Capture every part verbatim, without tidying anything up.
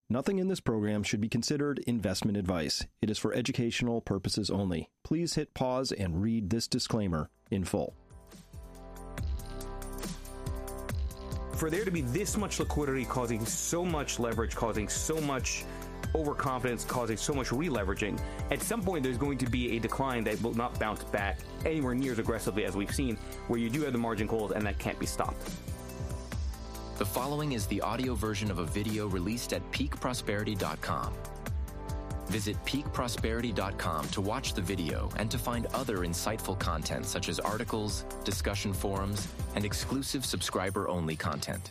Nothing in this program should be considered investment advice. It is for educational purposes only. Please hit pause and read this disclaimer in full. For there to be this much liquidity causing so much leverage, causing so much overconfidence, causing so much re-leveraging, at some point there's going to be a decline that will not bounce back anywhere near as aggressively as we've seen, where you do have the margin calls and that can't be stopped. The following is the audio version of a video released at peak prosperity dot com. Visit peak prosperity dot com to watch the video and to find other insightful content such as articles, discussion forums, and exclusive subscriber-only content.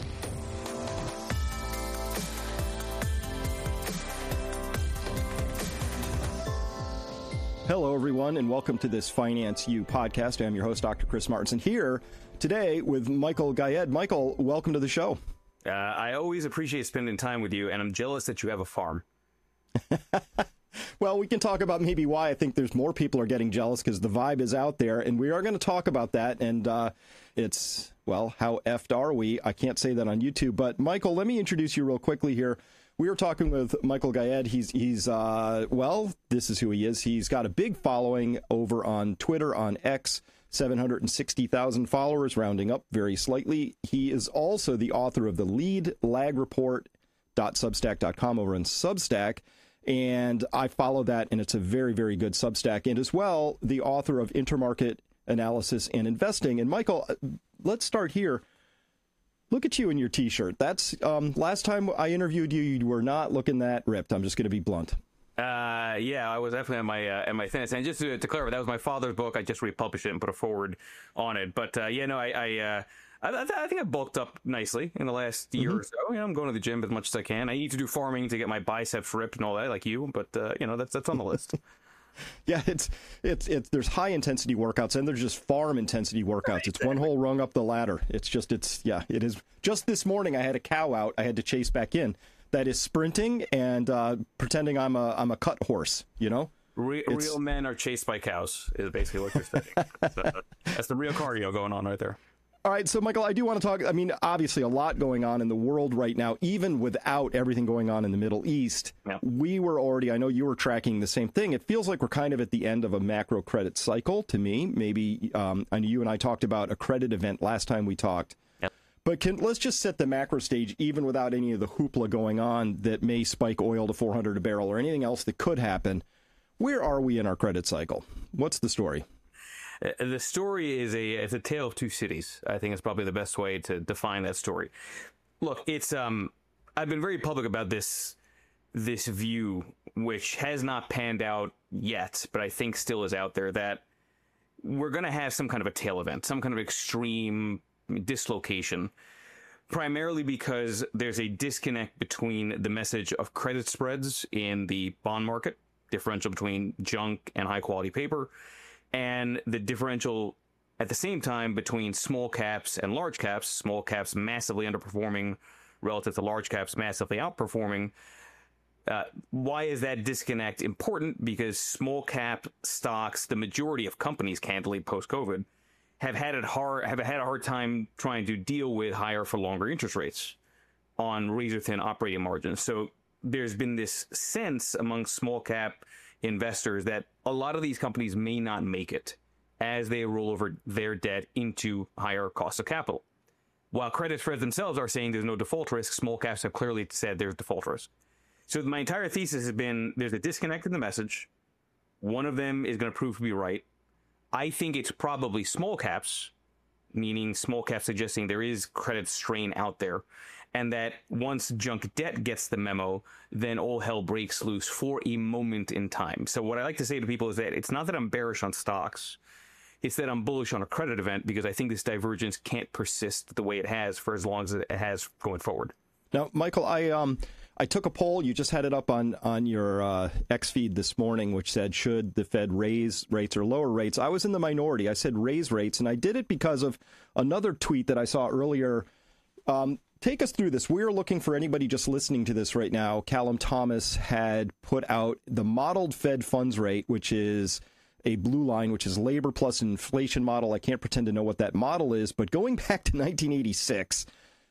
Hello, everyone, and welcome to this Finance U podcast. I'm your host, Doctor Chris Martenson, here today with Michael Gayed. Michael, welcome to the show. Uh, I always appreciate spending time with you, and I'm jealous that you have a farm. Well, we can talk about maybe why I think there's more people are getting jealous, because the vibe is out there, and we are going to talk about that. And uh, it's, well, how effed are we? I can't say that on YouTube. But, Michael, let me introduce you real quickly here. We were talking with Michael Gayed. He's, he's uh, well, this is who he is. He's got a big following over on Twitter, on X, seven hundred sixty thousand followers, rounding up very slightly. He is also the author of the lead lag report dot substack dot com over on Substack. And I follow that, and it's a very, very good Substack. And as well, the author of Intermarket Analysis and Investing. And Michael, let's start here. Look at you in your T-shirt. That's um, last time I interviewed you, you were not looking that ripped. I'm just going to be blunt. Uh, yeah, I was definitely at my uh, at my thinnest. And just to, to clarify, that was my father's book. I just republished it and put a forward on it. But uh, yeah, no, I I, uh, I I think I bulked up nicely in the last year mm-hmm. or so. You know, I'm going to the gym as much as I can. I need to do farming to get my biceps ripped and all that, like you. But uh, you know, that's that's on the list. Yeah, it's it's it's there's high intensity workouts and there's just farm intensity workouts. Right, it's exactly. One whole rung up the ladder. It's just it's yeah, it is. Just this morning I had a cow out. I had to chase back in. That is sprinting and uh, pretending I'm a I'm a cut horse. You know, real, real men are chased by cows is basically what you're saying. So, that's the real cardio going on right there. All right, so Michael, I do want to talk, I mean, obviously a lot going on in the world right now, even without everything going on in the Middle East. Yeah. We were already, I know you were tracking the same thing. It feels like we're kind of at the end of a macro credit cycle to me. Maybe, um, I know you and I talked about a credit event last time we talked. Yep. But can, let's just set the macro stage, even without any of the hoopla going on that may spike oil to four hundred a barrel or anything else that could happen. Where are we in our credit cycle? What's the story? The story is a it's a tale of two cities. I think it's probably the best way to define that story. Look, it's um I've been very public about this this view, which has not panned out yet, but I think still is out there, that we're going to have some kind of a tail event, some kind of extreme dislocation, primarily because there's a disconnect between the message of credit spreads in the bond market, differential between junk and high quality paper, and the differential at the same time between small caps and large caps, small caps massively underperforming relative to large caps massively outperforming. Uh, why is that disconnect important? Because small cap stocks, the majority of companies, candidly, post-COVID, have had it hard, have had a hard time trying to deal with higher for longer interest rates on razor thin operating margins. So there's been this sense among small cap investors that a lot of these companies may not make it as they roll over their debt into higher costs of capital. While credit spreads themselves are saying there's no default risk, small caps have clearly said there's default risk. So my entire thesis has been there's a disconnect in the message. One of them is going to prove to be right. I think it's probably small caps, meaning small caps suggesting there is credit strain out there, and that once junk debt gets the memo, then all hell breaks loose for a moment in time. So what I like to say to people is that it's not that I'm bearish on stocks. It's that I'm bullish on a credit event, because I think this divergence can't persist the way it has for as long as it has going forward. Now, Michael, I um I took a poll. You just had it up on, on your uh, X feed this morning, which said, should the Fed raise rates or lower rates? I was in the minority. I said raise rates, and I did it because of another tweet that I saw earlier. Um, take us through this. We're looking for anybody just listening to this right now. Callum Thomas had put out the modeled Fed funds rate, which is a blue line, which is labor plus inflation model. I can't pretend to know what that model is, but going back to nineteen eighty-six,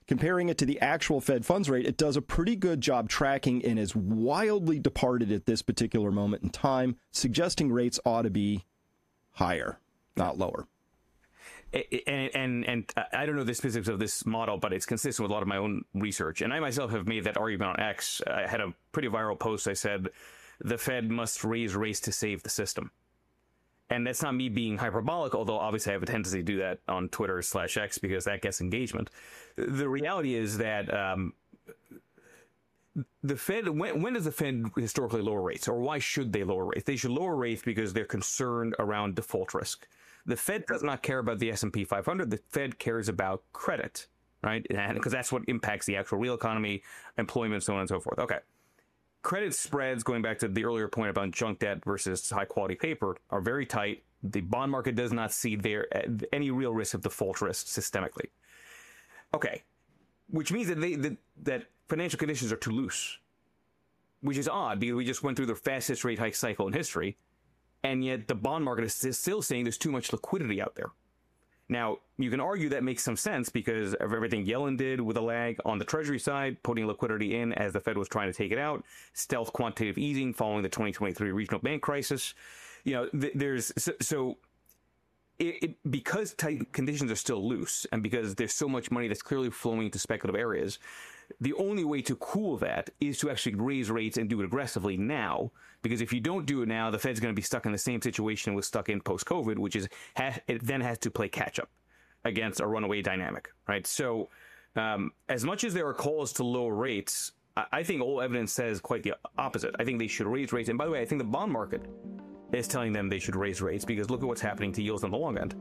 Comparing it to the actual Fed funds rate, it does a pretty good job tracking and is wildly departed at this particular moment in time, suggesting rates ought to be higher, not lower. And, and and I don't know the specifics of this model, but it's consistent with a lot of my own research. And I myself have made that argument on X. I had a pretty viral post. I said, the Fed must raise rates to save the system. And that's not me being hyperbolic, although obviously I have a tendency to do that on Twitter slash X because that gets engagement. The reality is that um, the Fed, when, when does the Fed historically lower rates? Or why should they lower rates? They should lower rates because they're concerned around default risk. The Fed does not care about the S and P five hundred. The Fed cares about credit, right? And because that's what impacts the actual real economy, employment, so on and so forth. Okay. Credit spreads, going back to the earlier point about junk debt versus high quality paper, are very tight. The bond market does not see there any real risk of default risk systemically. Okay. Which means that they, that, that financial conditions are too loose, which is odd because we just went through the fastest rate hike cycle in history. And yet the bond market is still saying there's too much liquidity out there. Now, you can argue that makes some sense because of everything Yellen did with a lag on the Treasury side, putting liquidity in as the Fed was trying to take it out, stealth quantitative easing following the twenty twenty-three regional bank crisis. You know, th- there's so, so it, it, because tight conditions are still loose and because there's so much money that's clearly flowing to speculative areas, the only way to cool that is to actually raise rates and do it aggressively now. Because if you don't do it now, the Fed's going to be stuck in the same situation it was stuck in post-COVID, which is ha- it then has to play catch-up against a runaway dynamic, right? So um, as much as there are calls to lower rates, I-, I think all evidence says quite the opposite. I think they should raise rates. And by the way, I think the bond market is telling them they should raise rates because look at what's happening to yields on the long end.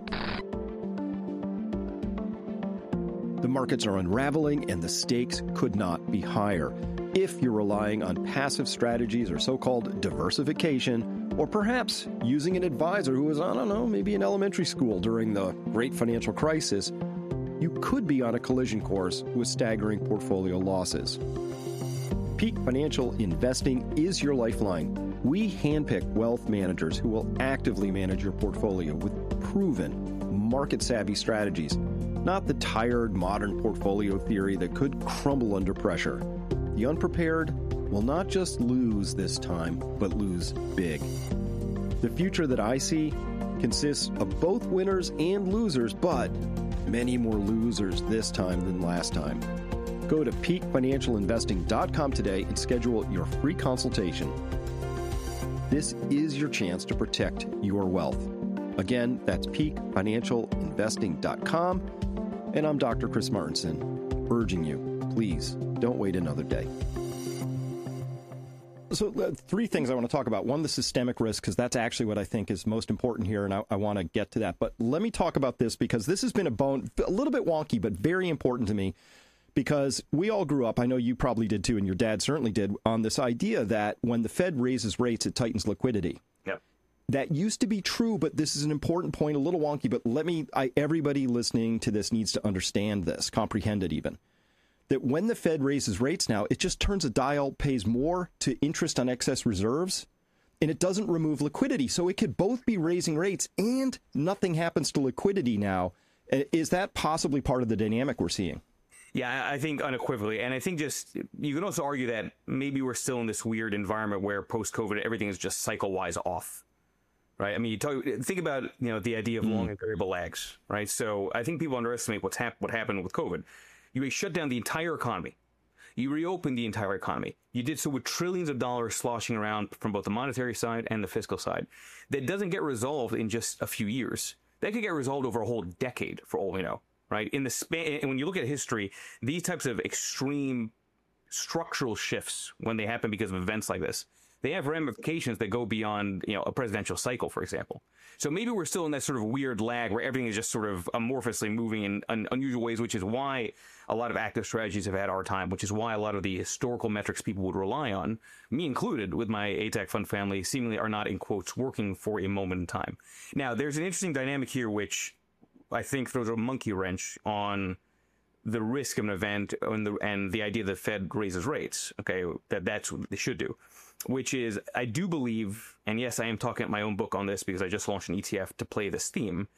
The markets are unraveling and the stakes could not be higher. If you're relying on passive strategies or so-called diversification, or perhaps using an advisor who was, I don't know, maybe in elementary school during the great financial crisis, you could be on a collision course with staggering portfolio losses. Peak Financial Investing is your lifeline. We handpick wealth managers who will actively manage your portfolio with proven, market-savvy strategies, not the tired modern portfolio theory that could crumble under pressure. The unprepared will not just lose this time, but lose big. The future that I see consists of both winners and losers, but many more losers this time than last time. Go to peak financial investing dot com today and schedule your free consultation. This is your chance to protect your wealth. Again, that's peak financial investing dot com. And I'm Doctor Chris Martenson, urging you, please don't wait another day. So uh, three things I want to talk about. One, the systemic risk, because that's actually what I think is most important here, and I, I want to get to that. But let me talk about this, because this has been a bone, a little bit wonky, but very important to me, because we all grew up, I know you probably did too, and your dad certainly did, on this idea that when the Fed raises rates, it tightens liquidity. Yep. That used to be true, but this is an important point, a little wonky, but let me, I, everybody listening to this needs to understand this, comprehend it even. That when the Fed raises rates now, it just turns a dial, pays more to interest on excess reserves, and it doesn't remove liquidity. So it could both be raising rates and nothing happens to liquidity now. Is that possibly part of the dynamic we're seeing? Yeah, I think unequivocally. And I think just, you can also argue that maybe we're still in this weird environment where post-COVID, everything is just cycle-wise off. Right. I mean, you talk, think about, you know, the idea of mm. long and variable lags. Right. So I think people underestimate what's hap- what happened with COVID. You shut down the entire economy. You reopened the entire economy. You did so with trillions of dollars sloshing around from both the monetary side and the fiscal side. That doesn't get resolved in just a few years. That could get resolved over a whole decade, for all we know. Right. In the span, and when you look at history, these types of extreme structural shifts, when they happen because of events like this, they have ramifications that go beyond, you know, a presidential cycle, for example. So maybe we're still in that sort of weird lag where everything is just sort of amorphously moving in un- unusual ways, which is why a lot of active strategies have had our time, which is why a lot of the historical metrics people would rely on, me included, with my A TAC fund family, seemingly are not, in quotes, working for a moment in time. Now, there's an interesting dynamic here, which I think throws a monkey wrench on the risk of an event and the, and the idea that the Fed raises rates, okay, that that's what they should do. Which is, I do believe, and yes, I am talking at my own book on this because I just launched an E T F to play this theme.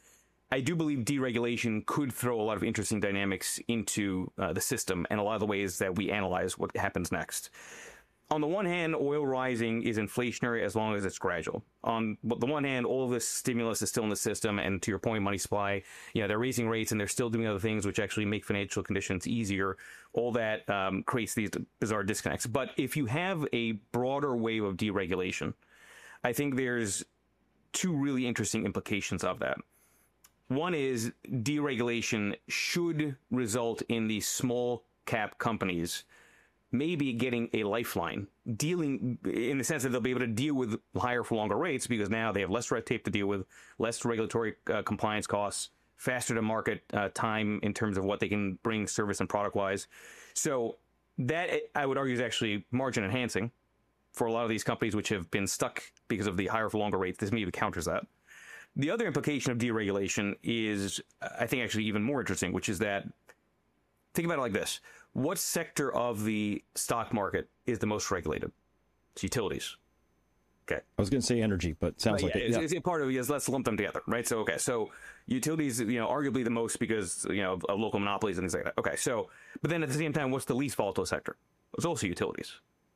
I do believe deregulation could throw a lot of interesting dynamics into uh, the system and a lot of the ways that we analyze what happens next. On the one hand, oil rising is inflationary as long as it's gradual. On the one hand, all of this stimulus is still in the system, and to your point, money supply, you know, they're raising rates and they're still doing other things which actually make financial conditions easier. All that um, creates these bizarre disconnects. But if you have a broader wave of deregulation, I think there's two really interesting implications of that. One is deregulation should result in these small cap companies maybe getting a lifeline, dealing in the sense that they'll be able to deal with higher for longer rates because now they have less red tape to deal with, less regulatory uh, compliance costs, faster to market uh, time in terms of what they can bring service and product wise. So that, I would argue, is actually margin enhancing for a lot of these companies which have been stuck because of the higher for longer rates. This maybe counters that. The other implication of deregulation is, I think, actually even more interesting, which is that, think about it like this. What sector of the stock market is the most regulated? It's utilities. Okay. I was going to say energy, but sounds right, like yeah, it. Yeah. It's, it's part of it is let's lump them together, right? So, okay. So utilities, you know, arguably the most because, you know, of local monopolies and things like that. Okay. So, but then at the same time, what's the least volatile sector? It's also utilities.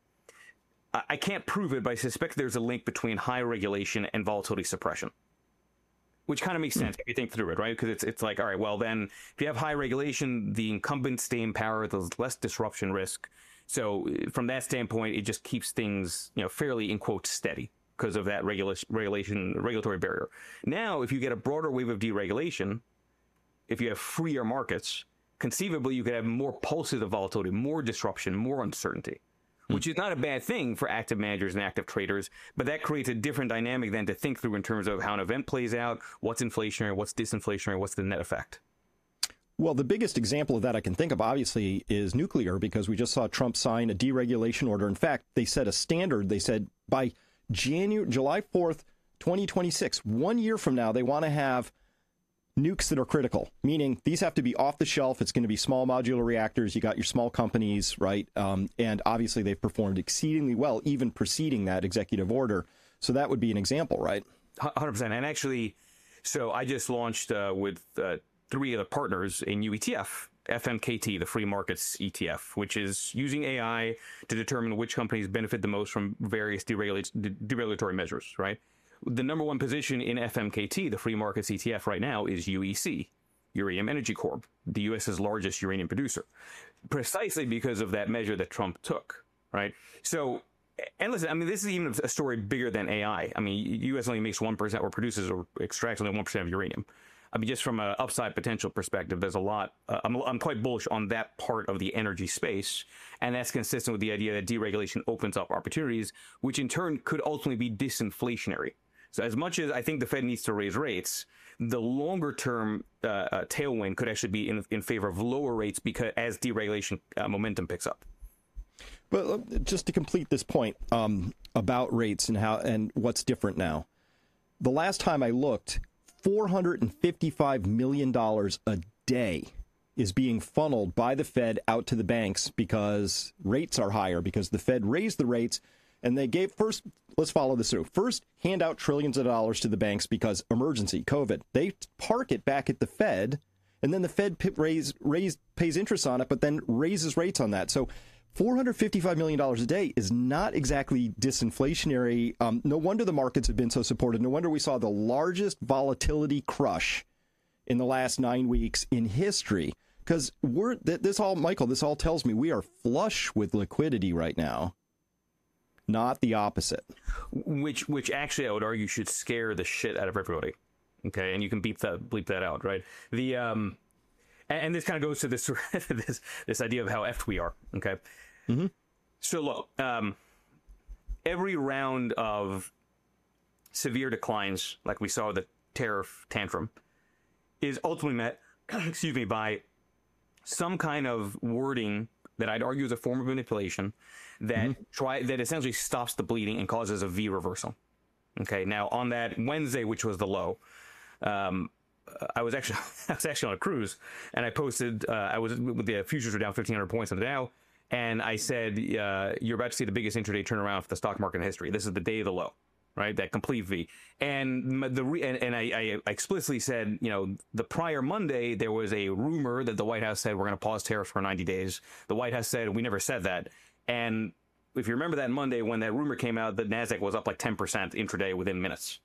I, I can't prove it, but I suspect there's a link between high regulation and volatility suppression. Which kind of makes sense if you think through it, right? Because it's it's like, all right, well, then if you have high regulation, the incumbents stay in power, there's less disruption risk. So from that standpoint, it just keeps things, you know, fairly, in quotes, steady because of that regulation, regulation, regulatory barrier. Now, if you get a broader wave of deregulation, if you have freer markets, conceivably you could have more pulses of volatility, more disruption, more uncertainty. Which is not a bad thing for active managers and active traders, but that creates a different dynamic then to think through in terms of how an event plays out, what's inflationary, what's disinflationary, what's the net effect. Well, the biggest example of that I can think of, obviously, is nuclear, because we just saw Trump sign a deregulation order. In fact, they set a standard. They said by January, July fourth, twenty twenty-six, one year from now, they want to have nukes that are critical, meaning these have to be off the shelf. It's going to be small modular reactors. You got your small companies, right? Um, and obviously they've performed exceedingly well, even preceding that executive order. So that would be an example, right? one hundred percent. And actually, so I just launched uh, with uh, three of the partners a new E T F, F M K T, the Free Markets E T F, which is using A I to determine which companies benefit the most from various deregulate, deregulatory measures, right? The number one position in F M K T, the Free Markets E T F right now, is U E C, Uranium Energy Corp, the U S's largest uranium producer, precisely because of that measure that Trump took, right? So, and listen, I mean, this is even a story bigger than A I. I mean, U S only makes one percent or produces or extracts only one percent of uranium. I mean, just from an upside potential perspective, there's a lot. Uh, I'm, I'm quite bullish on that part of the energy space, and that's consistent with the idea that deregulation opens up opportunities, which in turn could ultimately be disinflationary. So as much as I think the Fed needs to raise rates, the longer term uh, uh, tailwind could actually be in, in favor of lower rates because as deregulation uh, momentum picks up. But just to complete this point um, about rates and how and what's different now, the last time I looked, four hundred fifty-five million dollars a day is being funneled by the Fed out to the banks because rates are higher, because the Fed raised the rates. And they gave first, let's follow this through. First, hand out trillions of dollars to the banks because emergency, COVID. They park it back at the Fed, and then the Fed raise, raise, pays interest on it, but then raises rates on that. So four hundred fifty-five million dollars a day is not exactly disinflationary. Um, no wonder the markets have been so supported. No wonder we saw the largest volatility crush in the last nine weeks in history. Because we're this all, Michael, this all tells me we are flush with liquidity right now. Not the opposite. Which, which actually, I would argue, should scare the shit out of everybody. Okay, and you can beep that, bleep that out, right? The um, and, and this kind of goes to this this this idea of how effed we are. Okay, mm-hmm. So look, um, every round of severe declines, like we saw the tariff tantrum, is ultimately met, excuse me, by some kind of wording that I'd argue is a form of manipulation that mm-hmm. try that essentially stops the bleeding and causes a V reversal. Okay, now on that Wednesday, which was the low, um, I was actually I was actually on a cruise, and I posted. Uh, I was with the futures were down fifteen hundred points on the Dow, and I said, uh, "You're about to see the biggest intraday turnaround for the stock market in history. This is the day of the low." right? That complete V. And the re- and, and I, I explicitly said, you know, the prior Monday, there was a rumor that the White House said we're going to pause tariffs for ninety days. The White House said we never said that. And if you remember that Monday when that rumor came out, the NASDAQ was up like ten percent intraday within minutes.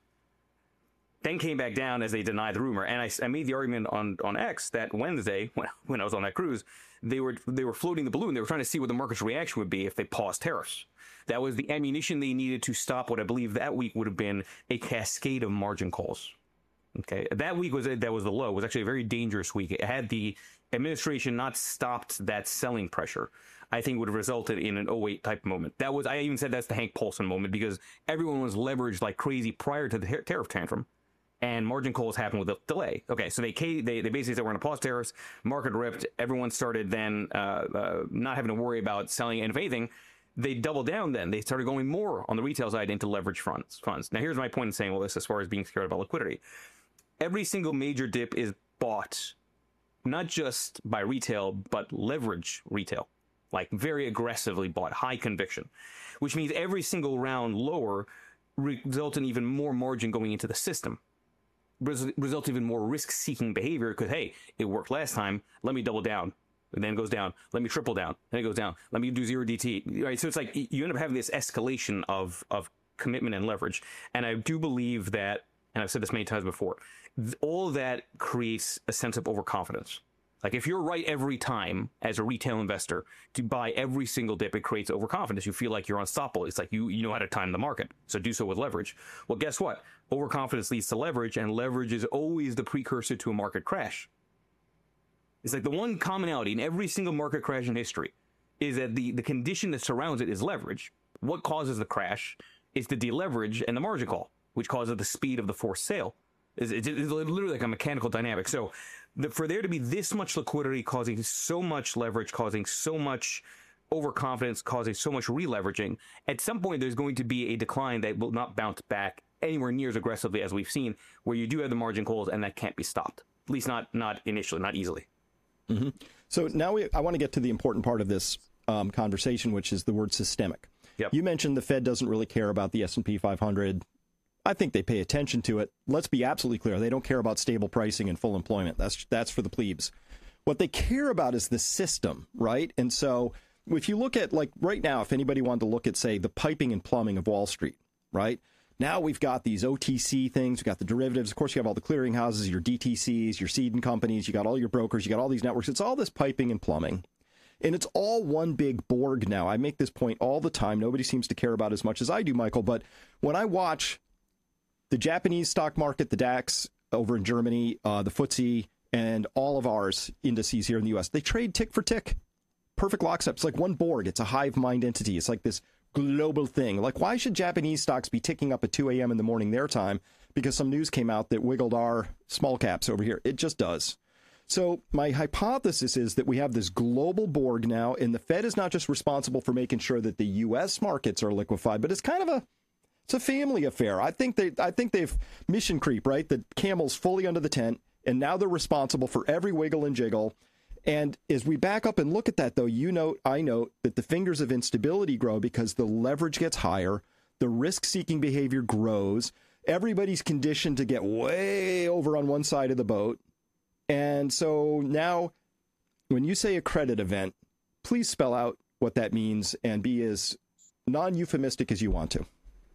Then came back down as they denied the rumor. And I, I made the argument on, on X that Wednesday, when, when I was on that cruise, they were they were floating the balloon. They were trying to see what the market's reaction would be if they paused tariffs. That was the ammunition they needed to stop what I believe that week would have been a cascade of margin calls. Okay, that week was that was the low. It was actually a very dangerous week. It had the administration not stopped that selling pressure, I think would have resulted in an oh eight type moment. That was I even said that's the Hank Paulson moment because everyone was leveraged like crazy prior to the tariff tantrum. And margin calls happened with a delay. Okay, so they they, they basically said we're going to pause tariffs. Market ripped. Everyone started then uh, uh, not having to worry about selling. And if anything, they doubled down then. They started going more on the retail side into leverage funds. funds. Now, here's my point in saying all this as far as being scared about liquidity. Every single major dip is bought, not just by retail, but leverage retail. Like very aggressively bought, high conviction. Which means every single round lower results in even more margin going into the system. Result in even more risk-seeking behavior because, hey, it worked last time. Let me double down. And then it goes down. Let me triple down. Then it goes down. Let me do zero D T. Right? So it's like you end up having this escalation of, of commitment and leverage. And I do believe that, and I've said this many times before, all of that creates a sense of overconfidence. Like if you're right every time as a retail investor to buy every single dip, it creates overconfidence. You feel like you're unstoppable. It's like you you know how to time the market. So do so with leverage. Well, guess what? Overconfidence leads to leverage, and leverage is always the precursor to a market crash. It's like the one commonality in every single market crash in history is that the, the condition that surrounds it is leverage. What causes the crash is the deleverage and the margin call, which causes the speed of the forced sale. It's, it's, it's literally like a mechanical dynamic. So the, for there to be this much liquidity causing so much leverage, causing so much overconfidence, causing so much re-leveraging, at some point there's going to be a decline that will not bounce back anywhere near as aggressively as we've seen, where you do have the margin calls and that can't be stopped. At least not not initially, not easily. Mm-hmm. So now we, I want to get to the important part of this um, conversation, which is the word systemic. Yep. You mentioned the Fed doesn't really care about the S and P five hundred. I think they pay attention to it. Let's be absolutely clear. They don't care about stable pricing and full employment. That's that's for the plebes. What they care about is the system, right? And so if you look at, like right now, if anybody wanted to look at, say, the piping and plumbing of Wall Street, right? Now we've got these O T C things. We've got the derivatives. Of course, you have all the clearing houses, your D T Cs, your seeding companies. You got all your brokers. You got all these networks. It's all this piping and plumbing. And it's all one big Borg now. I make this point all the time. Nobody seems to care about it as much as I do, Michael. But when I watch the Japanese stock market, the DAX over in Germany, uh, the F T S E, and all of ours indices here in the U S, they trade tick for tick. Perfect lockstep. It's like one Borg. It's a hive mind entity. It's like this global thing. Like, why should Japanese stocks be ticking up at two a.m. in the morning their time because some news came out that wiggled our small caps over here? It just does. So my hypothesis is that we have this global Borg now, and the Fed is not just responsible for making sure that the U S markets are liquefied, but it's kind of a it's a family affair. I think they I think they've mission creep, right? The camel's fully under the tent, and now they're responsible for every wiggle and jiggle. And as we back up and look at that, though, you note, I note that the fingers of instability grow because the leverage gets higher, the risk-seeking behavior grows, everybody's conditioned to get way over on one side of the boat. And so now, when you say a credit event, please spell out what that means and be as non-euphemistic as you want to.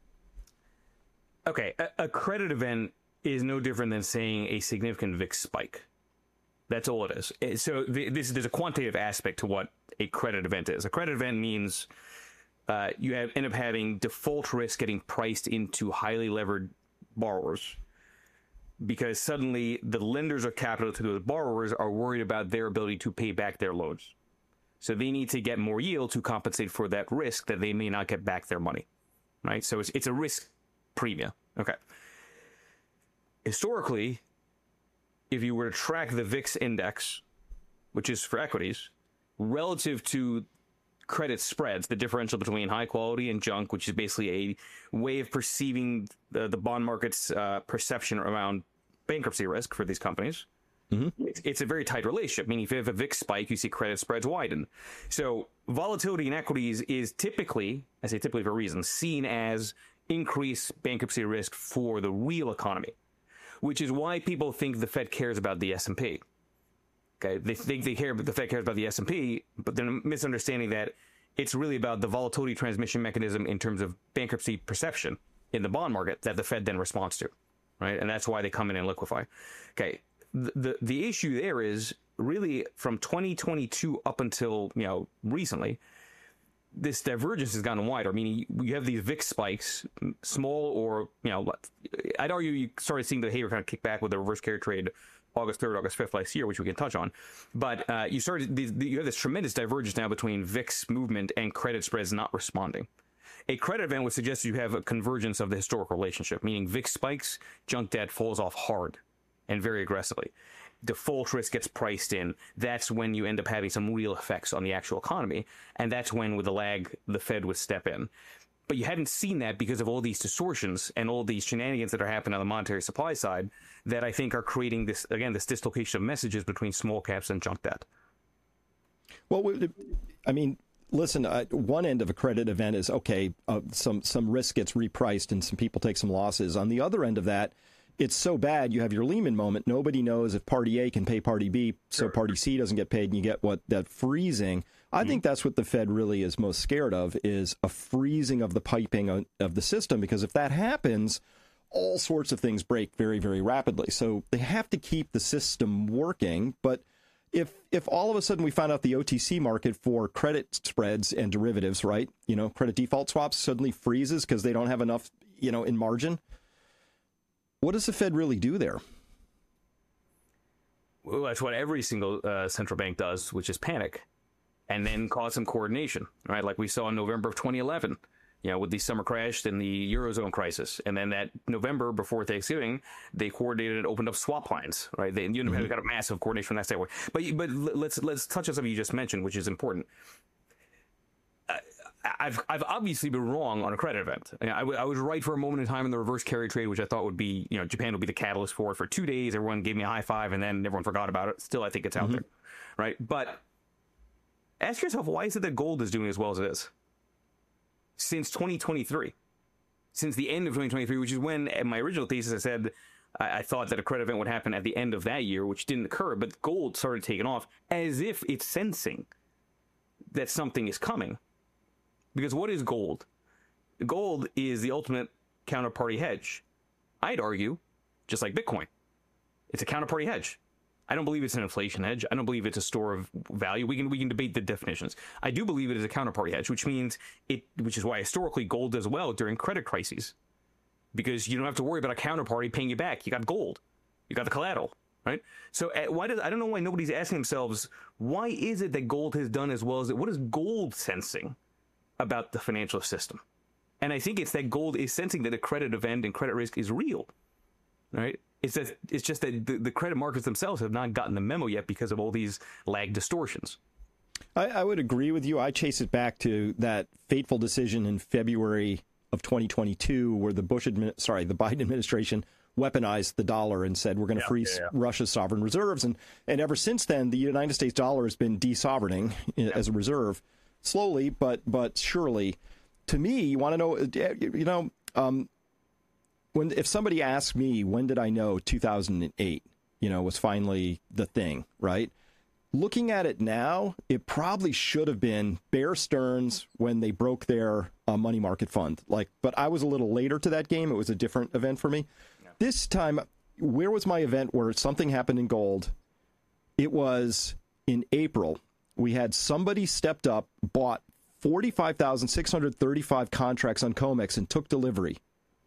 Okay, a, a credit event is no different than saying a significant V I X spike. That's all it is. So this, there's a quantitative aspect to what a credit event is. A credit event means uh, you have, end up having default risk getting priced into highly levered borrowers because suddenly the lenders of capital to those borrowers are worried about their ability to pay back their loans. So they need to get more yield to compensate for that risk that they may not get back their money, right? So it's, it's a risk premium. Okay. Historically, if you were to track the V I X index, which is for equities, relative to credit spreads, the differential between high quality and junk, which is basically a way of perceiving the, the bond market's uh, perception around bankruptcy risk for these companies, mm-hmm. it's, it's a very tight relationship, meaning if you have a V I X spike, you see credit spreads widen. So volatility in equities is typically, I say typically for a reason, seen as increase bankruptcy risk for the real economy, which is why people think the Fed cares about the S and P. Okay, they think they care, but the Fed cares about the S and P, but they're misunderstanding that it's really about the volatility transmission mechanism in terms of bankruptcy perception in the bond market that the Fed then responds to, right? And that's why they come in and liquefy. Okay, the the, the issue there is really from twenty twenty-two up until, you know, recently, this divergence has gotten wider. Meaning you have these V I X spikes, small or, you know, I'd argue you started seeing the behavior kind of kick back with the reverse carry trade August third, August fifth last year, which we can touch on. But uh, you started, you have this tremendous divergence now between V I X movement and credit spreads not responding. A credit event would suggest you have a convergence of the historical relationship, meaning V I X spikes, junk debt falls off hard and very aggressively. Default risk gets priced in. That's when you end up having some real effects on the actual economy. And that's when, with a lag, the Fed would step in. But you hadn't seen that because of all these distortions and all these shenanigans that are happening on the monetary supply side that I think are creating this, again, this dislocation of messages between small caps and junk debt. Well, I mean, listen, uh, one end of a credit event is, okay, uh, some, some risk gets repriced and some people take some losses. On the other end of that, it's so bad, you have your Lehman moment. Nobody knows if Party A can pay Party B, so Party C doesn't get paid, and you get what that freezing. I mm-hmm. think that's what the Fed really is most scared of, is a freezing of the piping of the system, because if that happens, all sorts of things break very, very rapidly. So they have to keep the system working. But if if all of a sudden we find out the O T C market for credit spreads and derivatives, right, you know, credit default swaps suddenly freezes because they don't have enough, you know, in margin, what does the Fed really do there? Well, that's what every single uh, central bank does, which is panic, and then cause some coordination, right? Like we saw in November of twenty eleven, you know, with the summer crash and the Eurozone crisis. And then that November before Thanksgiving, they coordinated and opened up swap lines, right? They you know, mm-hmm. got a massive coordination from that standpoint. But but let's let's touch on something you just mentioned, which is important. I've I've obviously been wrong on a credit event. I, I, I was right for a moment in time in the reverse carry trade, which I thought would be, you know, Japan would be the catalyst for it. For two days, everyone gave me a high five, and then everyone forgot about it. Still, I think it's out mm-hmm. there, right? But ask yourself, why is it that gold is doing as well as it is? Since twenty twenty-three, since the end of twenty twenty-three, which is when, in my original thesis, I said I, I thought that a credit event would happen at the end of that year, which didn't occur, but gold started taking off as if it's sensing that something is coming. Because what is gold? Gold is the ultimate counterparty hedge. I'd argue, just like Bitcoin, it's a counterparty hedge. I don't believe it's an inflation hedge. I don't believe it's a store of value. We can we can debate the definitions. I do believe it is a counterparty hedge, which means it, which is why historically gold does well during credit crises, because you don't have to worry about a counterparty paying you back. You got gold, you got the collateral, right? So uh, why does I don't know why nobody's asking themselves, why is it that gold has done as well as it? What is gold sensing about the financial system? And I think it's that gold is sensing that a credit event and credit risk is real, right? It's that it's just that the, the credit markets themselves have not gotten the memo yet because of all these lag distortions. I, I would agree with you. I chase it back to that fateful decision in February of twenty twenty-two, where the Bush admin, sorry, the Biden administration weaponized the dollar and said we're going to yeah, freeze yeah, yeah. Russia's sovereign reserves, and and ever since then, the United States dollar has been de-sovereigning yeah. as a reserve. Slowly, but but surely. To me, you want to know, you know, um, when if somebody asks me, when did I know two thousand eight, you know, was finally the thing, right? Looking at it now, it probably should have been Bear Stearns when they broke their uh, money market fund. Like, but I was a little later to that game. It was a different event for me. Yeah. This time, where was my event where something happened in gold? It was in April. We had somebody stepped up, bought forty-five thousand six hundred thirty-five contracts on COMEX and took delivery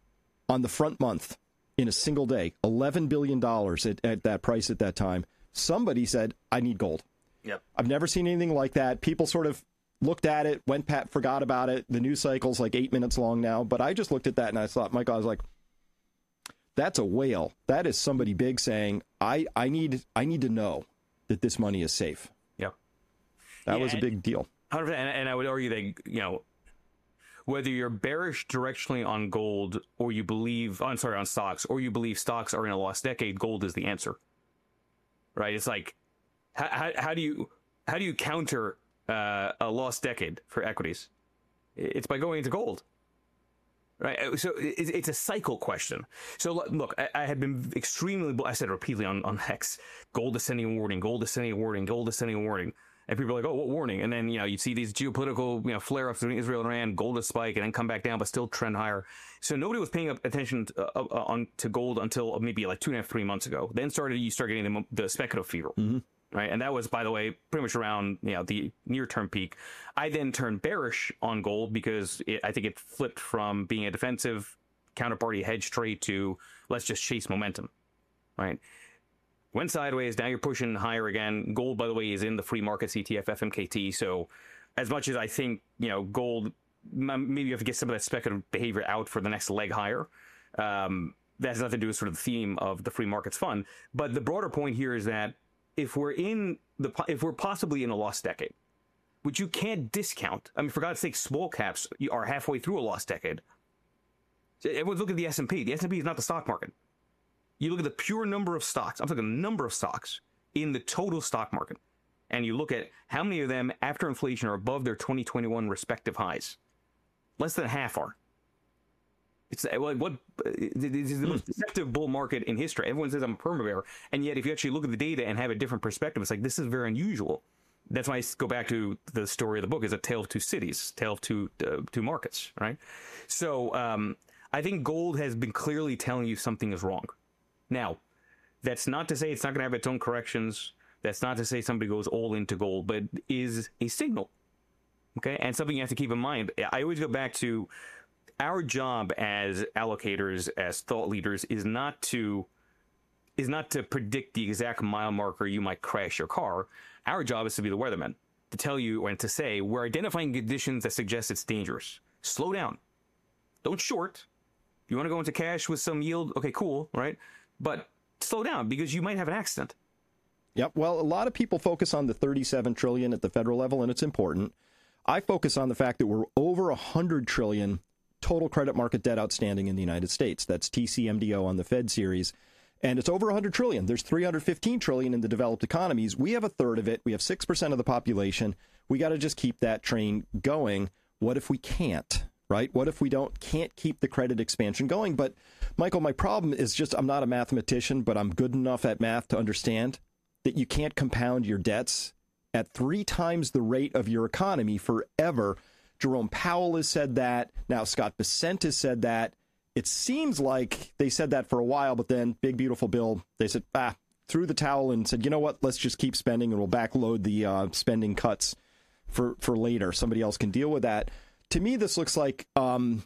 on the front month in a single day, eleven billion dollars at, at that price at that time. Somebody said, I need gold. Yep. I've never seen anything like that. People sort of looked at it, went pat, forgot about it. The news cycle's like eight minutes long now. But I just looked at that and I thought, my God, I was like, that's a whale. That is somebody big saying, I, I need I need to know that this money is safe. That yeah, was a big deal. one hundred percent, and, and I would argue that, you know, whether you're bearish directionally on gold or you believe, I'm sorry, on stocks, or you believe stocks are in a lost decade, gold is the answer. Right? It's like, how, how, how do you how do you counter uh, a lost decade for equities? It's by going into gold. Right, so it's a cycle question. So look, I had been extremely, I said repeatedly on, on X, gold ascending warning, gold ascending warning, gold ascending warning. And people are like, oh, what warning? And then, you know, you see these geopolitical, you know, flare-ups between Israel and Iran, gold to spike and then come back down, but still trend higher. So nobody was paying attention to, uh, on, to gold until maybe like two and a half, three months ago. Then started, you start getting the, the speculative fever. Mm-hmm. Right. And that was, by the way, pretty much around, you know, the near term peak. I then turned bearish on gold because it, I think it flipped from being a defensive counterparty hedge trade to let's just chase momentum. Right. Went sideways. Now you're pushing higher again. Gold, by the way, is in the free markets E T F F M K T. So as much as I think, you know, gold, maybe you have to get some of that speculative behavior out for the next leg higher. Um, that has nothing to do with sort of the theme of the free markets fund. But the broader point here is that if we're in the, if we're possibly in a lost decade, which you can't discount. I mean, for God's sake, small caps are halfway through a lost decade. Everyone's looking at the S and P. The S and P is not the stock market. You look at the pure number of stocks. I'm talking the number of stocks in the total stock market, and you look at how many of them after inflation are above their twenty twenty-one respective highs. Less than half are. It's like what it's the most deceptive bull market in history. Everyone says I'm a perma bear, and yet if you actually look at the data and have a different perspective, it's like this is very unusual. That's why I go back to the story of the book: is a tale of two cities, tale of two uh, two markets, right? So um, I think gold has been clearly telling you something is wrong. Now, that's not to say it's not going to have its own corrections. That's not to say somebody goes all into gold, but it is a signal, okay, and something you have to keep in mind. I always go back to. Our job as allocators, as thought leaders, is not to is not to predict the exact mile marker you might crash your car. Our job is to be the weatherman, to tell you and to say we're identifying conditions that suggest it's dangerous. Slow down. Don't short. You want to go into cash with some yield? Okay, cool, right? But slow down because you might have an accident. Yep. Well, a lot of people focus on the thirty-seven trillion dollars at the federal level, and it's important. I focus on the fact that we're over one hundred trillion dollars total credit market debt outstanding in the United States. That's T C M D O on the Fed series. And it's over one hundred trillion dollars. There's three hundred fifteen trillion dollars in the developed economies. We have a third of it. We have six percent of the population. We got to just keep that train going. What if we can't, right? What if we don't can't keep the credit expansion going? But Michael, my problem is just I'm not a mathematician, but I'm good enough at math to understand that you can't compound your debts at three times the rate of your economy forever. Jerome Powell has said that. Now Scott Bessent has said that. It seems like they said that for a while, but then Big Beautiful Bill, they said, ah, threw the towel and said, you know what, let's just keep spending and we'll backload the uh, spending cuts for, for later. Somebody else can deal with that. To me, this looks like um,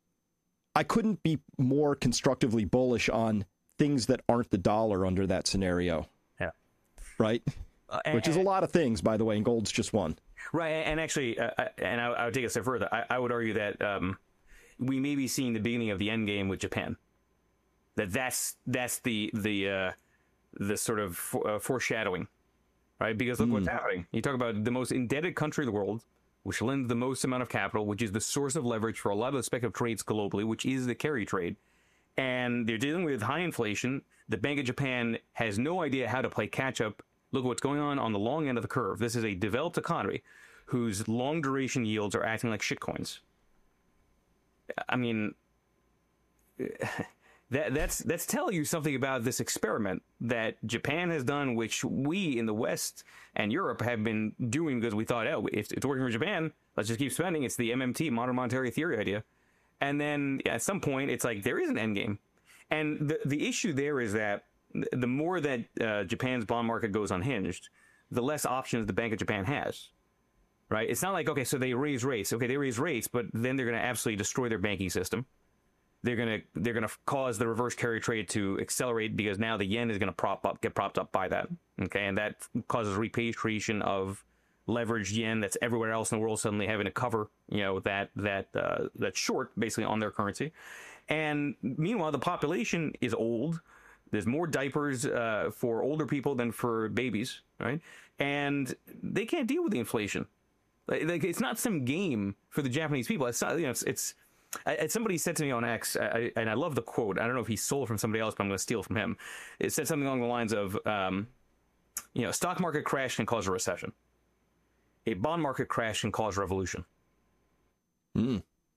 I couldn't be more constructively bullish on things that aren't the dollar under that scenario. Yeah. Right? Uh, and, Which is a lot of things, by the way, and gold's just one. Right, and actually, uh, and I, I would take it a step further. I, I would argue that um, we may be seeing the beginning of the end game with Japan. That that's that's the the uh, the sort of for, uh, foreshadowing, right? Because look mm. what's happening. You talk about the most indebted country in the world, which lends the most amount of capital, which is the source of leverage for a lot of the speculative trades globally, which is the carry trade, and they're dealing with high inflation. The Bank of Japan has no idea how to play catch up. Look at what's going on on the long end of the curve. This is a developed economy whose long duration yields are acting like shitcoins. I mean, that, that's that's telling you something about this experiment that Japan has done, which we in the West and Europe have been doing because we thought, oh, if it's working for Japan, let's just keep spending. It's the M M T, modern monetary theory idea. And then at some point, it's like there is an end game. And the the issue there is that the more that uh, Japan's bond market goes unhinged, the less options the Bank of Japan has, right? It's not like, okay, so they raise rates. Okay, they raise rates, but then they're going to absolutely destroy their banking system. They're going to they're going to cause the reverse carry trade to accelerate because now the yen is going to prop up, get propped up by that, okay? And that causes repatriation of leveraged yen that's everywhere else in the world suddenly having to cover, you know, that that uh, that short basically on their currency. And meanwhile, the population is old. There's more diapers uh, for older people than for babies, right? And they can't deal with the inflation. Like, it's not some game for the Japanese people. It's not, you know, it's, it's I, somebody said to me on X, I, and I love the quote. I don't know if he stole it from somebody else, but I'm going to steal from him. It said something along the lines of, um, you know, stock market crash can cause a recession. A bond market crash can cause revolution. Mm.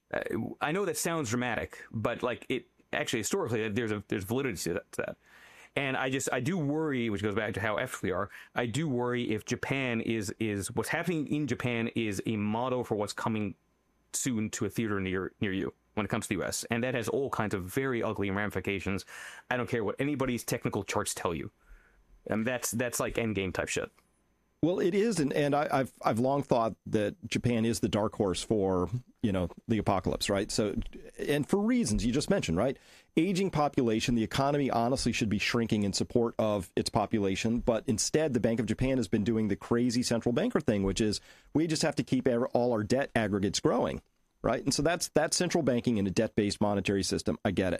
Uh, I know that sounds dramatic, but like it actually historically there's a there's validity to that. To that. And I just I do worry, which goes back to how effed we are. I do worry if Japan is is what's happening in Japan is a model for what's coming soon to a theater near near you when it comes to the U S, and that has all kinds of very ugly ramifications. I don't care what anybody's technical charts tell you, and that's that's like endgame type shit. Well, it is, and, and I, I've I've long thought that Japan is the dark horse for, you know, the apocalypse, right? So, and for reasons you just mentioned, right? Aging population, the economy honestly should be shrinking in support of its population, but instead the Bank of Japan has been doing the crazy central banker thing, which is we just have to keep all our debt aggregates growing, right? And so that's that's central banking in a debt-based monetary system. I get it.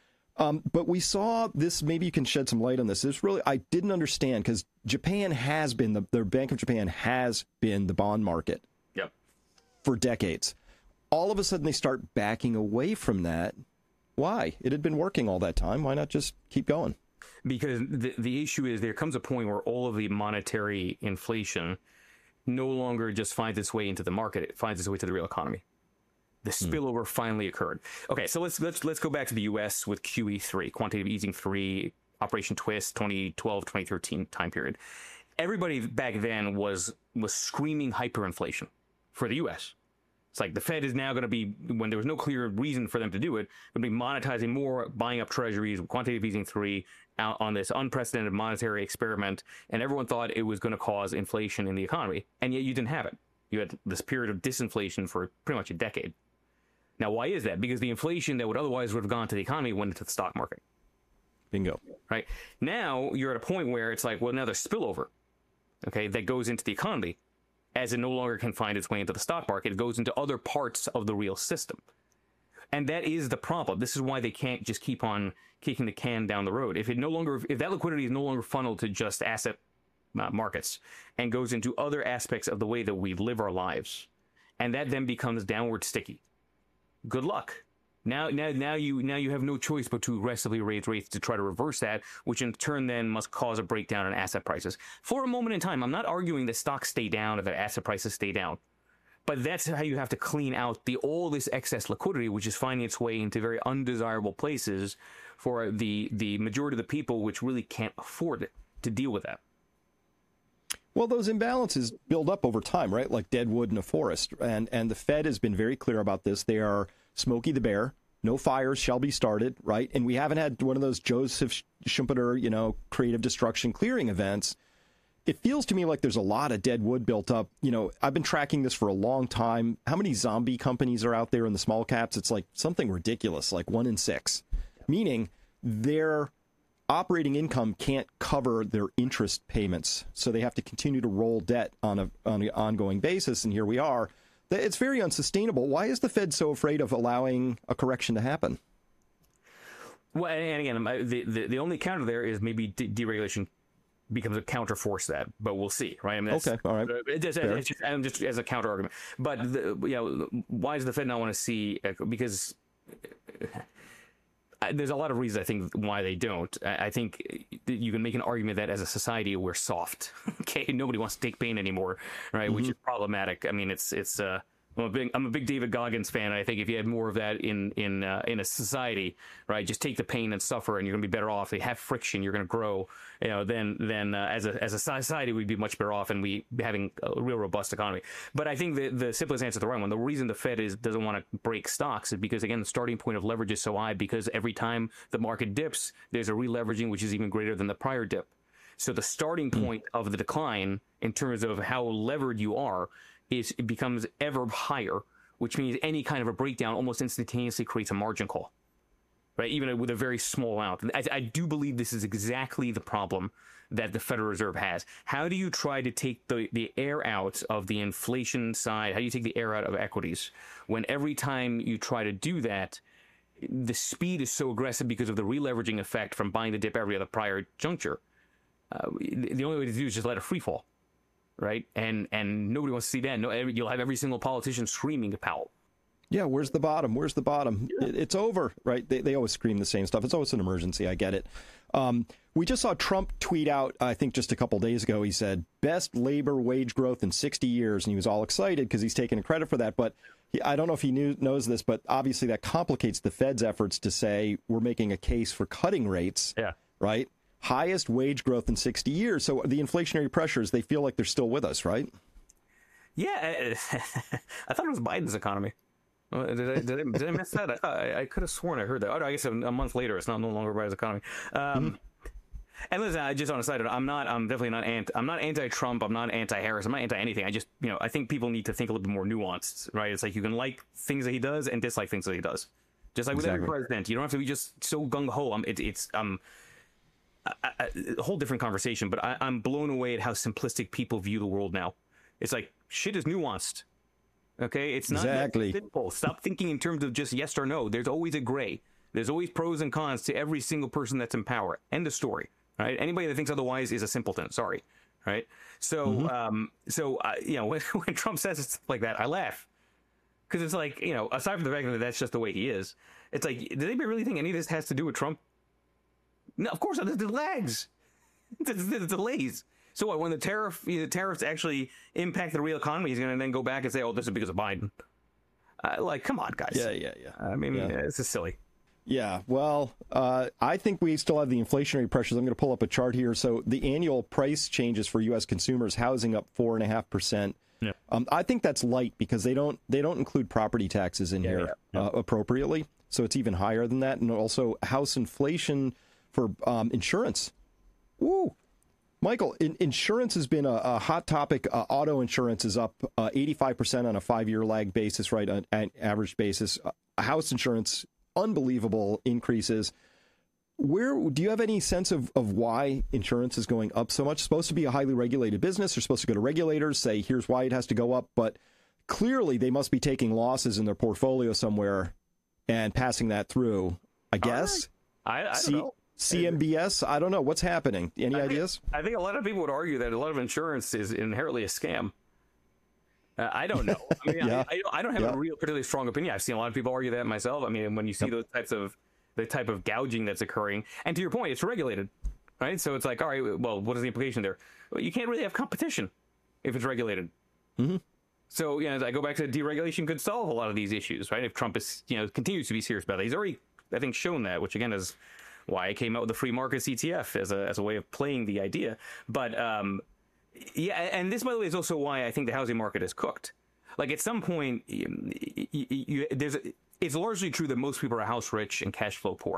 Um, but we saw this, maybe you can shed some light on this. This really, I didn't understand because Japan has been, the, the Bank of Japan has been the bond market yep. for decades. All of a sudden they start backing away from that. Why? It had been working all that time. Why not just keep going? Because the, the issue is there comes a point where all of the monetary inflation no longer just finds its way into the market. It finds its way to the real economy. The spillover mm. finally occurred. Okay, so let's let's let's go back to the U S with Q E three, quantitative easing three, Operation Twist, twenty twelve, twenty thirteen time period. Everybody back then was was screaming hyperinflation for the U S. It's like the Fed is now going to be, when there was no clear reason for them to do it, going to be monetizing more, buying up treasuries, quantitative easing three, out on this unprecedented monetary experiment, and everyone thought it was going to cause inflation in the economy, and yet you didn't have it. You had this period of disinflation for pretty much a decade. Now, why is that? Because the inflation that would otherwise would have gone to the economy went into the stock market. Bingo. Right? Now, you're at a point where it's like, well, now there's spillover, okay, that goes into the economy. As it no longer can find its way into the stock market, it goes into other parts of the real system. And that is the problem. This is why they can't just keep on kicking the can down the road. If it no longer, if that liquidity is no longer funneled to just asset uh, markets and goes into other aspects of the way that we live our lives, and that then becomes downward sticky. Good luck. Now, now, now you, now you have no choice but to aggressively raise rates to try to reverse that, which in turn then must cause a breakdown in asset prices. For a moment in time, I'm not arguing that stocks stay down or that asset prices stay down, but that's how you have to clean out the all this excess liquidity, which is finding its way into very undesirable places for the the majority of the people, which really can't afford it to deal with that. Well, those imbalances build up over time, right? Like dead wood in a forest. And and the Fed has been very clear about this. They are Smokey the Bear. No fires shall be started, right? And we haven't had one of those Joseph Schumpeter, you know, creative destruction clearing events. It feels to me like there's a lot of dead wood built up. You know, I've been tracking this for a long time. How many zombie companies are out there in the small caps? It's like something ridiculous, like one in six. Meaning their operating income can't cover their interest payments, so they have to continue to roll debt on a on an ongoing basis. And here we are. It's very unsustainable. Why is the Fed so afraid of allowing a correction to happen? Well, and again, the the, the only counter there is maybe de- deregulation becomes a counter force that, but we'll see, right? I mean, that's, okay, all right. It just, it's just, I'm just as a counter argument. But the, you know, why does the Fed not want to see? Because there's a lot of reasons I think why they don't. I think you can make an argument that as a society we're soft. Okay, nobody wants to take pain anymore, right? Mm-hmm. Which is problematic. I mean, it's it's. Uh, I'm a big I'm a big David Goggins fan. I think if you had more of that in in uh, in a society, right, just take the pain and suffer, and you're going to be better off. They have friction, you're going to grow. You know, then then uh, as a as a society we'd be much better off, and we having a real robust economy. But I think the the simplest answer is the right one. The reason the Fed is doesn't want to break stocks is because again the starting point of leverage is so high. Because every time the market dips, there's a re-leveraging which is even greater than the prior dip. So the starting point of the decline in terms of how levered you are is it becomes ever higher, which means any kind of a breakdown almost instantaneously creates a margin call, right? Even with a very small amount. I, I do believe this is exactly the problem that the Federal Reserve has. How do you try to take the, the air out of the inflation side? How do you take the air out of equities when every time you try to do that, the speed is so aggressive because of the re-leveraging effect from buying the dip every other prior juncture? Uh, the only way to do is just let it free fall. Right, and and nobody wants to see that. No, every, you'll have every single politician screaming to Powell. Yeah, where's the bottom? Where's the bottom? Yeah. It, it's over, right? They, they always scream the same stuff. It's always an emergency. I get it. Um, we just saw Trump tweet out, I think just a couple days ago, he said, best labor wage growth in sixty years. And he was all excited because he's taking credit for that. But he, I don't know if he knew, knows this, but obviously that complicates the Fed's efforts to say we're making a case for cutting rates. Yeah. Right? Highest wage growth in sixty years. So the inflationary pressures, they feel like they're still with us, right? Yeah. I thought it was Biden's economy. Did I, did, I, did I miss that? I, I, I could have sworn I heard that. Oh, I guess a, a month later, it's not no longer Biden's economy. Um, mm-hmm. And listen, I just on a side note, I'm not. I'm definitely not anti. I'm not anti-Trump. I'm not anti-Harris. I'm not anti-anything. I just, you know, I think people need to think a little bit more nuanced, right? It's like you can like things that he does and dislike things that he does. Just like with exactly. every president, you don't have to be just so gung ho. Um, it, it's um. A, a, a whole different conversation, but I, I'm blown away at how simplistic people view the world now. It's like shit is nuanced. Okay, it's not exactly. simple. Stop thinking in terms of just yes or no. There's always a gray. There's always pros and cons to every single person that's in power. End of story. Right? Anybody that thinks otherwise is a simpleton. Sorry. Right? So, mm-hmm. um, so uh, you know, when, when Trump says stuff like that, I laugh because it's like, you know, aside from the fact that that's just the way he is, it's like, does anybody really think any of this has to do with Trump? No, of course not. The lags, the, the, the delays. So what, when the tariff, the tariffs actually impact the real economy, he's going to then go back and say, "Oh, this is because of Biden." Uh, like, come on, guys. Yeah, yeah, yeah. I mean, yeah. this is silly. Yeah. Well, uh, I think we still have the inflationary pressures. I'm going to pull up a chart here. So the annual price changes for U S consumers, housing up four and a half percent. Yeah. Um, I think that's light because they don't they don't include property taxes in yeah, here yeah, yeah. Uh, appropriately. So it's even higher than that, and also house inflation for um, insurance. Woo. Michael, in, insurance has been a, a hot topic. Uh, auto insurance is up uh, eighty-five percent on a five-year lag basis, right, on an average basis. Uh, house insurance, unbelievable increases. Where do you have any sense of, of why insurance is going up so much? It's supposed to be a highly regulated business. They're supposed to go to regulators, say, here's why it has to go up. But clearly they must be taking losses in their portfolio somewhere and passing that through, I guess. Right. I, I don't C- know. C M B S? I don't know. What's happening? Any I ideas? Think, I think a lot of people would argue that a lot of insurance is inherently a scam. Uh, I don't know. I mean, yeah. I, I don't have yeah. a real particularly strong opinion. I've seen a lot of people argue that myself. I mean, when you see yep. those types of the type of gouging that's occurring, and to your point, it's regulated, right? So it's like, all right, well, what is the implication there? Well, you can't really have competition if it's regulated. Mm-hmm. So, you know, I go back to deregulation could solve a lot of these issues, right? If Trump is, you know, continues to be serious about it. He's already, I think, shown that, which again is why I came out with the free markets E T F as a as a way of playing the idea. But um, yeah, and this, by the way, is also why I think the housing market is cooked. Like at some point, you, you, you, there's a, it's largely true that most people are house rich and cash flow poor.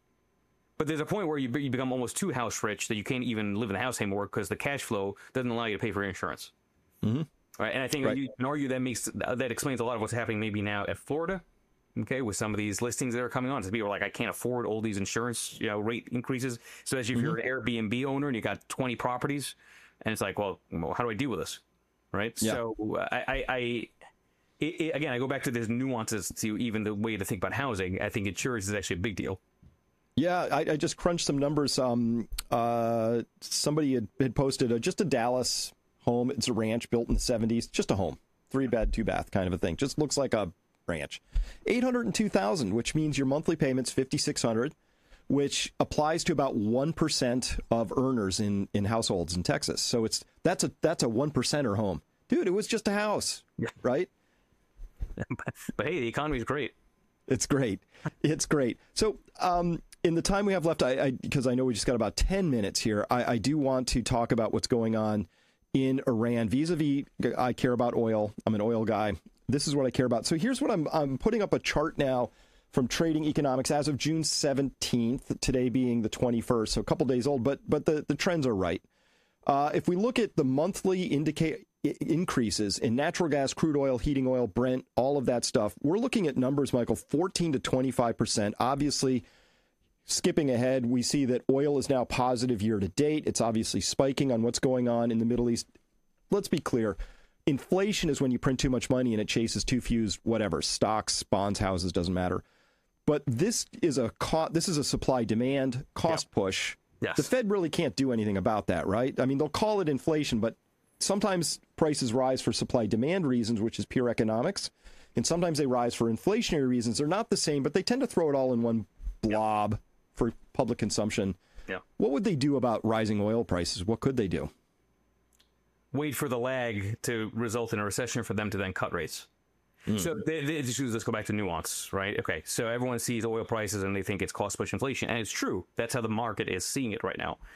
But there's a point where you, you become almost too house rich that you can't even live in the house anymore because the cash flow doesn't allow you to pay for insurance. Mm-hmm. Right, and I think right. you can argue that makes that explains a lot of what's happening maybe now at Florida. Okay, with some of these listings that are coming on, so people are like, I can't afford all these insurance, you know, rate increases. So as if mm-hmm. you're an Airbnb owner and you got twenty properties, and it's like, well, how do I deal with this? Right. Yeah. So I, I, I it, it, again, I go back to these nuances to even the way to think about housing. I think insurance is actually a big deal. Yeah, I, I just crunched some numbers. Um, uh, somebody had, had posted a, just a Dallas home. It's a ranch built in the seventies, just a home, three bed, two bath kind of a thing. Just looks like a ranch. eight hundred two thousand dollars, which means your monthly payment's five thousand six hundred dollars, which applies to about one percent of earners in, in households in Texas. So it's that's a that's a one percenter home. Dude, it was just a house, yeah. right? but, but hey, the economy's great. It's great. It's great. So um, in the time we have left, I, I because I know we just got about ten minutes here, I, I do want to talk about what's going on in Iran. Vis-a-vis, I care about oil. I'm an oil guy. This is what I care about. So here's what I'm I'm putting up a chart now from Trading Economics as of June seventeenth, today being the twenty-first, so a couple days old, but but the, the trends are right. Uh, if we look at the monthly indicate increases in natural gas, crude oil, heating oil, Brent, all of that stuff, we're looking at numbers, Michael, fourteen to twenty-five percent. Obviously, skipping ahead, we see that oil is now positive year to date. It's obviously spiking on what's going on in the Middle East. Let's be clear. Inflation is when you print too much money and it chases too few, whatever, stocks, bonds, houses, doesn't matter. But this is a co- this is a supply demand cost yeah. push. Yes. The Fed really can't do anything about that, right? I mean, they'll call it inflation, but sometimes prices rise for supply demand reasons, which is pure economics. and sometimes they rise for inflationary reasons. They're not the same, but they tend to throw it all in one blob yeah. for public consumption. Yeah. What would they do about rising oil prices? What could they do? Wait for the lag to result in a recession for them to then cut rates. Mm. So they, they, let's go back to nuance, right? Okay, so everyone sees oil prices and they think it's cost-push inflation, and it's true. That's how the market is seeing it right now.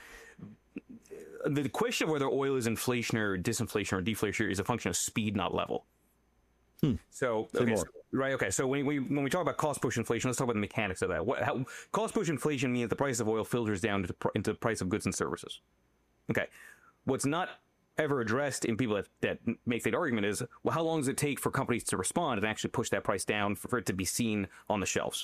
The question of whether oil is inflationary or disinflationary or deflationary is a function of speed, not level. Hmm. So, okay, so, right, okay. So when we when we talk about cost-push inflation, let's talk about the mechanics of that. What, how, cost-push inflation means the price of oil filters down into, into the price of goods and services. Okay, what's not ever addressed in people that, that make that argument is, well, how long does it take for companies to respond and actually push that price down for, for it to be seen on the shelves?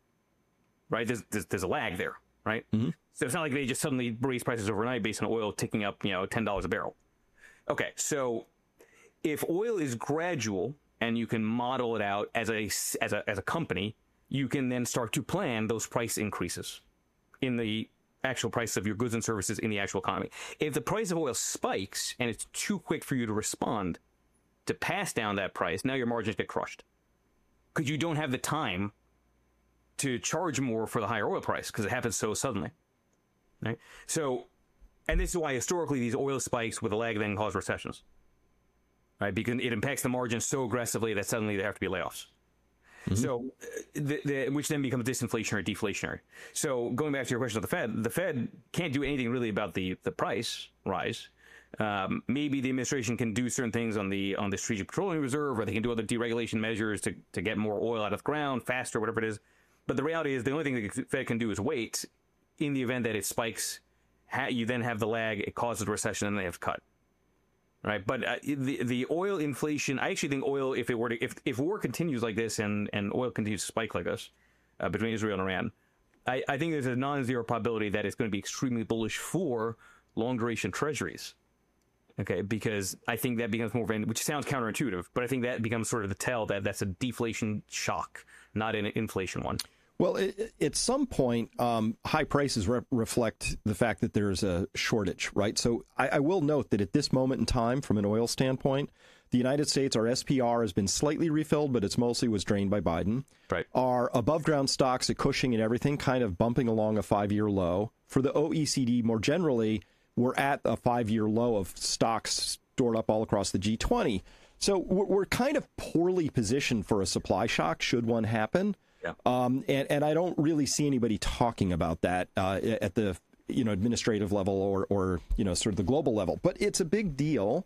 Right? There's there's, there's a lag there, right? Mm-hmm. So it's not like they just suddenly raise prices overnight based on oil ticking up, you know, ten dollars a barrel. Okay, so if oil is gradual and you can model it out as a as a as a company, you can then start to plan those price increases in the actual price of your goods and services in the actual economy. If the price of oil spikes and it's too quick for you to respond to pass down that price, now your margins get crushed because you don't have the time to charge more for the higher oil price because it happens so suddenly. Right? So, and this is why historically these oil spikes with a lag then cause recessions, right? Because it impacts the margins so aggressively that suddenly there have to be layoffs. Mm-hmm. So, the, the, which then becomes disinflationary, deflationary. So, going back to your question of the Fed, the Fed can't do anything really about the, the price rise. Um, maybe the administration can do certain things on the on the Strategic Petroleum Reserve, or they can do other deregulation measures to, to get more oil out of the ground faster, whatever it is. But the reality is the only thing the Fed can do is wait. In the event that it spikes, ha- you then have the lag, it causes a recession, and they have to cut. Right, but uh, the the oil inflation, I actually think oil, if it were to, if if war continues like this and, and oil continues to spike like this uh, between Israel and Iran, I, I think there's a non-zero probability that it's going to be extremely bullish for long duration treasuries. Okay, because I think that becomes more of an, which sounds counterintuitive, but I think that becomes sort of the tell that that's a deflation shock, not an inflation one. Well, it, at some point, um, high prices re- reflect the fact that there's a shortage, right? So I, I will note that at this moment in time, from an oil standpoint, the United States, our S P R has been slightly refilled, but it's mostly was drained by Biden. Right. Our above ground stocks at Cushing and everything kind of bumping along a five-year low. For the O E C D more generally, we're at a five-year low of stocks stored up all across the G twenty. So we're, we're kind of poorly positioned for a supply shock should one happen. Yeah. Um, and, and I don't really see anybody talking about that uh, at the you know administrative level or, or you know sort of the global level. But it's a big deal.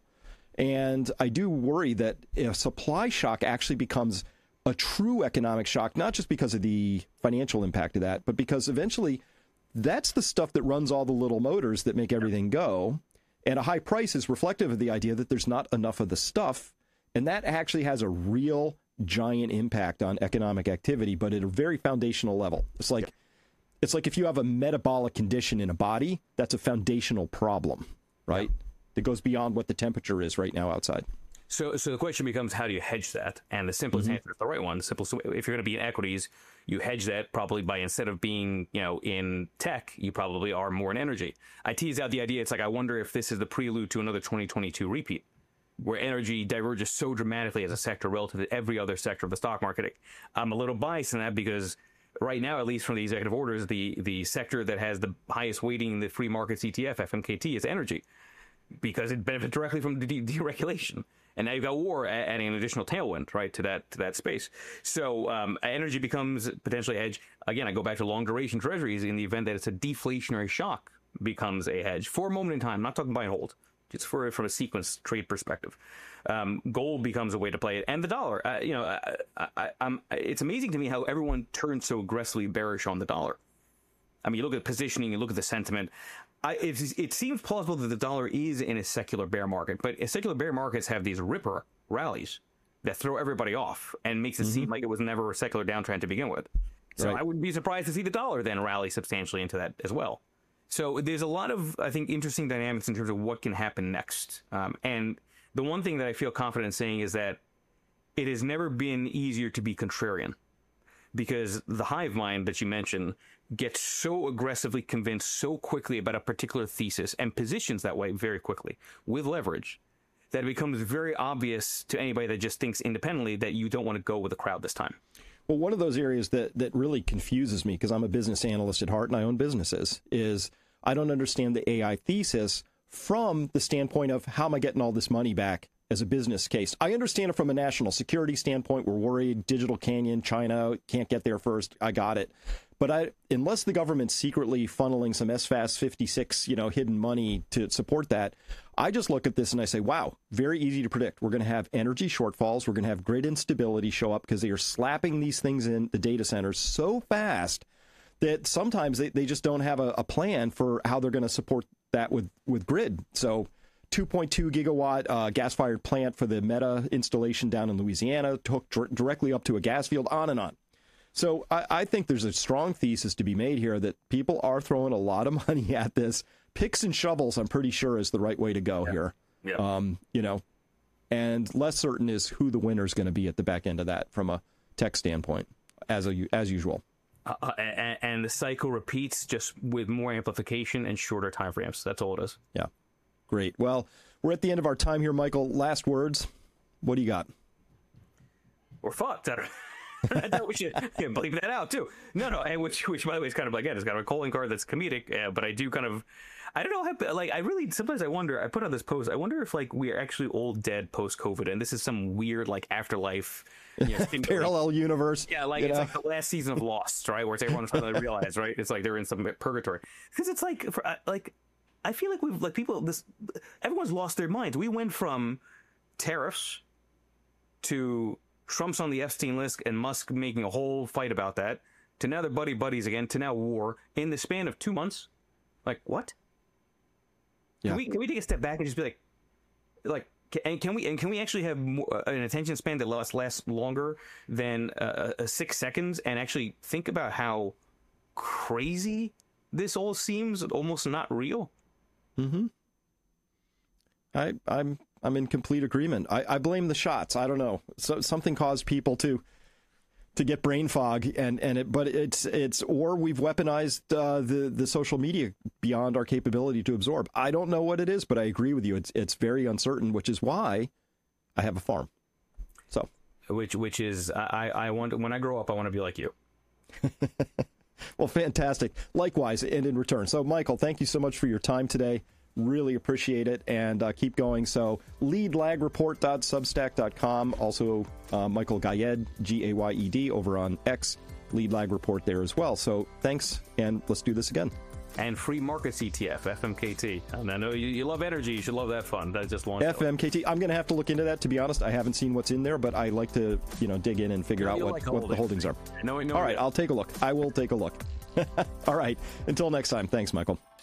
And I do worry that a supply shock actually becomes a true economic shock, not just because of the financial impact of that, but because eventually that's the stuff that runs all the little motors that make everything go. And a high price is reflective of the idea that there's not enough of the stuff. And that actually has a real giant impact on economic activity, but at a very foundational level. It's like, it's like if you have a metabolic condition in a body, that's a foundational problem, right? Yeah. That goes beyond what the temperature is right now outside. So, so the question becomes, how do you hedge that? And the simplest mm-hmm. answer is the right one. The simplest, if you're going to be in equities, you hedge that probably by, instead of being, you know, in tech, you probably are more in energy. I teased out the idea. It's like, I wonder if this is the prelude to another twenty twenty-two repeat, where energy diverges so dramatically as a sector relative to every other sector of the stock market. I'm a little biased in that because right now, at least from the executive orders, the, the sector that has the highest weighting in the free markets E T F, F M K T, is energy, because it benefits directly from the de- deregulation. And now you've got war adding an additional tailwind, right, to that to that space. So um, energy becomes potentially a hedge. Again, I go back to long duration treasuries in the event that it's a deflationary shock becomes a hedge for a moment in time. I'm not talking buy and hold. Just for from a sequence trade perspective, um, gold becomes a way to play it, and the dollar. Uh, you know, I, I, I, I'm, it's amazing to me how everyone turns so aggressively bearish on the dollar. I mean, you look at positioning, you look at the sentiment. I, it, it seems plausible that the dollar is in a secular bear market, but secular bear markets have these ripper rallies that throw everybody off and makes it mm-hmm. seem like it was never a secular downtrend to begin with. So right. I wouldn't be surprised to see the dollar then rally substantially into that as well. So there's a lot of, I think, interesting dynamics in terms of what can happen next. Um, and the one thing that I feel confident in saying is that it has never been easier to be contrarian, because the hive mind that you mentioned gets so aggressively convinced so quickly about a particular thesis and positions that way very quickly with leverage that it becomes very obvious to anybody that just thinks independently that you don't want to go with the crowd this time. Well, one of those areas that, that really confuses me, because I'm a business analyst at heart and I own businesses, is I don't understand the A I thesis from the standpoint of how am I getting all this money back as a business case. I understand it from a national security standpoint. We're worried, Digital Canyon, China can't get there first. I got it. But I, unless the government's secretly funneling some S FAS fifty-six, you know, hidden money to support that, I just look at this and I say, wow, very easy to predict. We're going to have energy shortfalls. We're going to have grid instability show up because they are slapping these things in the data centers so fast that sometimes they, they just don't have a, a plan for how they're going to support that with, with grid. So two point two gigawatt uh, gas-fired plant for the Meta installation down in Louisiana, hooked dr- directly up to a gas field, on and on. So I, I think there's a strong thesis to be made here that people are throwing a lot of money at this. Picks and shovels, I'm pretty sure, is the right way to go yeah. here. Yeah. Um, you know, and less certain is who the winner is going to be at the back end of that from a tech standpoint, as a, as usual. Uh, and, and the cycle repeats, just with more amplification and shorter time frames. That's all it is. Yeah. Great. Well, we're at the end of our time here, Michael. Last words. What do you got? We're fucked. I, I thought we should yeah, bleep that out too. No, no, and which, which by the way is kind of like, again, it's got a calling card that's comedic, uh, but I do kind of, I don't know how, like, I really, sometimes I wonder, I put on this post, I wonder if, like, we are actually all dead post-COVID, and this is some weird, like, afterlife, you know, parallel like, universe. Yeah, like, it's know? like the last season of Lost, right, where everyone's finally realized, right, it's like they're in some purgatory. Because it's like, for, uh, like, I feel like we've, like, people, this, everyone's lost their minds. We went from tariffs to Trump's on the Epstein list and Musk making a whole fight about that, to now they're buddy buddies again, to now war in the span of two months. Like, what? Yeah. Can we can we take a step back and just be like, like, and can we and can we actually have more, an attention span that lasts lasts longer than uh, uh, six seconds, and actually think about how crazy this all seems, almost not real? Mm-hmm. I I'm I'm in complete agreement. I, I blame the shots. I don't know. So something caused people to to get brain fog, and and it, but it's it's or we've weaponized uh, the the social media beyond our capability to absorb. I don't know what it is, but I agree with you. It's it's very uncertain, which is why I have a farm. So, which which is I I want when I grow up, I want to be like you. Well, fantastic. Likewise, and in return. So, Michael, thank you so much for your time today. Really appreciate it, and uh, keep going. So lead lag report dot substack dot com. Also, uh, Michael Gayed, G A Y E D, over on X, Lead Lag Report there as well. So thanks, and let's do this again. And free markets E T F, F M K T. And I know you, you love energy. You should love that fund. I just launched F M K T. I'm going to have to look into that, to be honest. I haven't seen what's in there, but I like to, you know, dig in and figure out what, like what the holdings are. No, no, All right, I'll take a look. I will take a look. All right. Until next time. Thanks, Michael.